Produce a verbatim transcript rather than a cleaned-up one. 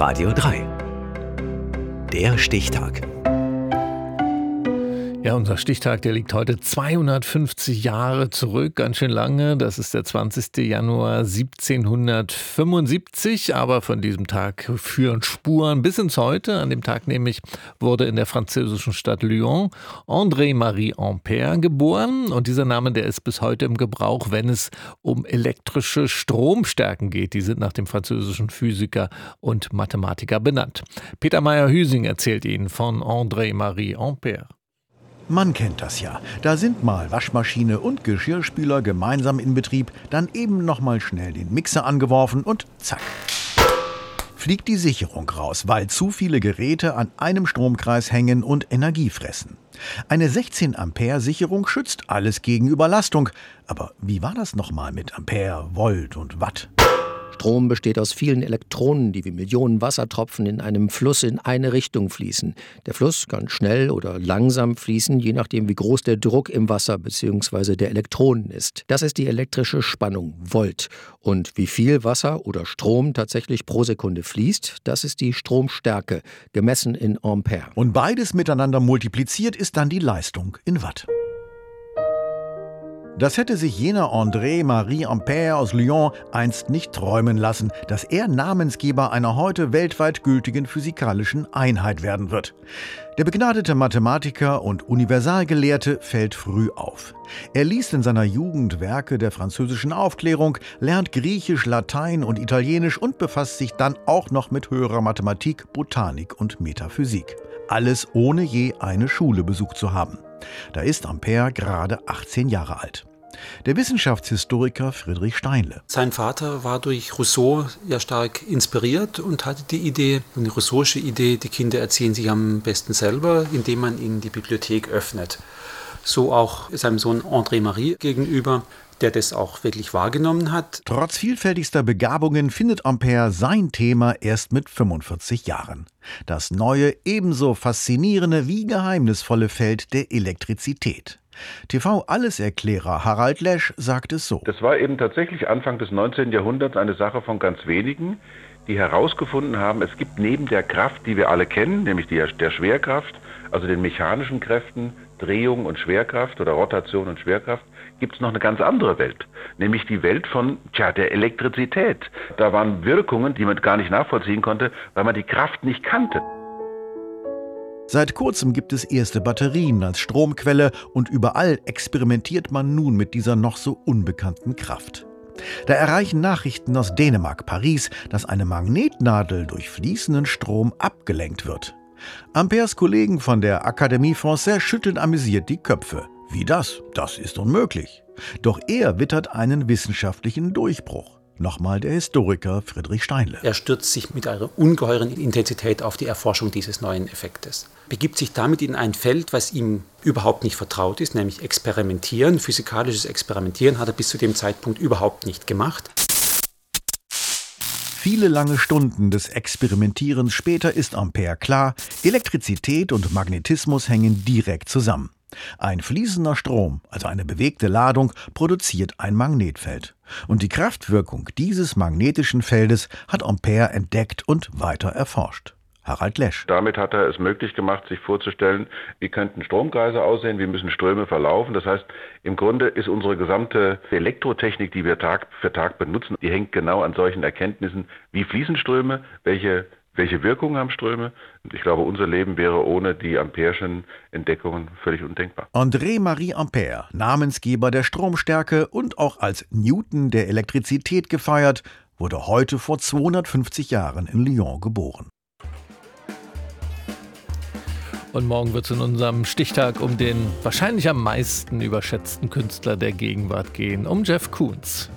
Radio drei. Der Stichtag. Ja, unser Stichtag, der liegt heute zweihundertfünfzig Jahre zurück, ganz schön lange. Das ist der zwanzigster Januar siebzehnhundertfünfundsiebzig, aber von diesem Tag führen Spuren bis ins Heute. An dem Tag nämlich wurde in der französischen Stadt Lyon André-Marie Ampère geboren. Und dieser Name, der ist bis heute im Gebrauch, wenn es um elektrische Stromstärken geht. Die sind nach dem französischen Physiker und Mathematiker benannt. Peter Meyer-Hüsing erzählt Ihnen von André-Marie Ampère. Man kennt das ja. Da sind mal Waschmaschine und Geschirrspüler gemeinsam in Betrieb, dann eben noch mal schnell den Mixer angeworfen und zack. Fliegt die Sicherung raus, weil zu viele Geräte an einem Stromkreis hängen und Energie fressen. Eine sechzehn Ampere Sicherung schützt alles gegen Überlastung. Aber wie war das nochmal mit Ampere, Volt und Watt? Strom besteht aus vielen Elektronen, die wie Millionen Wassertropfen in einem Fluss in eine Richtung fließen. Der Fluss kann schnell oder langsam fließen, je nachdem wie groß der Druck im Wasser bzw. der Elektronen ist. Das ist die elektrische Spannung, Volt. Und wie viel Wasser oder Strom tatsächlich pro Sekunde fließt, das ist die Stromstärke, gemessen in Ampere. Und beides miteinander multipliziert ist dann die Leistung in Watt. Das hätte sich jener André-Marie Ampère aus Lyon einst nicht träumen lassen, dass er Namensgeber einer heute weltweit gültigen physikalischen Einheit werden wird. Der begnadete Mathematiker und Universalgelehrte fällt früh auf. Er liest in seiner Jugend Werke der französischen Aufklärung, lernt Griechisch, Latein und Italienisch und befasst sich dann auch noch mit höherer Mathematik, Botanik und Metaphysik. Alles ohne je eine Schule besucht zu haben. Da ist Ampère gerade achtzehn Jahre alt. Der Wissenschaftshistoriker Friedrich Steinle. Sein Vater war durch Rousseau ja stark inspiriert und hatte die Idee, eine rousseauische Idee, die Kinder erziehen sich am besten selber, indem man ihnen die Bibliothek öffnet. So auch seinem Sohn André-Marie gegenüber, der das auch wirklich wahrgenommen hat. Trotz vielfältigster Begabungen findet Ampère sein Thema erst mit fünfundvierzig Jahren. Das neue, ebenso faszinierende wie geheimnisvolle Feld der Elektrizität. T V-Alleserklärer Harald Lesch sagt es so. Das war eben tatsächlich Anfang des neunzehnten Jahrhunderts eine Sache von ganz wenigen, die herausgefunden haben, es gibt neben der Kraft, die wir alle kennen, nämlich die, der Schwerkraft, also den mechanischen Kräften, Drehung und Schwerkraft oder Rotation und Schwerkraft, gibt es noch eine ganz andere Welt, nämlich die Welt von tja, der Elektrizität. Da waren Wirkungen, die man gar nicht nachvollziehen konnte, weil man die Kraft nicht kannte. Seit kurzem gibt es erste Batterien als Stromquelle und überall experimentiert man nun mit dieser noch so unbekannten Kraft. Da erreichen Nachrichten aus Dänemark, Paris, dass eine Magnetnadel durch fließenden Strom abgelenkt wird. Ampères Kollegen von der Académie Française schütteln amüsiert die Köpfe. Wie das? Das ist unmöglich. Doch er wittert einen wissenschaftlichen Durchbruch. Nochmal der Historiker Friedrich Steinle. Er stürzt sich mit einer ungeheuren Intensität auf die Erforschung dieses neuen Effektes. Begibt sich damit in ein Feld, was ihm überhaupt nicht vertraut ist, nämlich Experimentieren. Physikalisches Experimentieren hat er bis zu dem Zeitpunkt überhaupt nicht gemacht. Viele lange Stunden des Experimentierens später ist Ampère klar, Elektrizität und Magnetismus hängen direkt zusammen. Ein fließender Strom, also eine bewegte Ladung, produziert ein Magnetfeld. Und die Kraftwirkung dieses magnetischen Feldes hat Ampère entdeckt und weiter erforscht. Harald Lesch. Damit hat er es möglich gemacht, sich vorzustellen, wie könnten Stromkreise aussehen, wie müssen Ströme verlaufen. Das heißt, im Grunde ist unsere gesamte Elektrotechnik, die wir Tag für Tag benutzen, die hängt genau an solchen Erkenntnissen, wie fließen Ströme, welche Welche Wirkung haben Ströme? Ich glaube, unser Leben wäre ohne die Ampere'schen Entdeckungen völlig undenkbar. André-Marie Ampère, Namensgeber der Stromstärke und auch als Newton der Elektrizität gefeiert, wurde heute vor zweihundertfünfzig Jahren in Lyon geboren. Und morgen wird es in unserem Stichtag um den wahrscheinlich am meisten überschätzten Künstler der Gegenwart gehen, um Jeff Koons.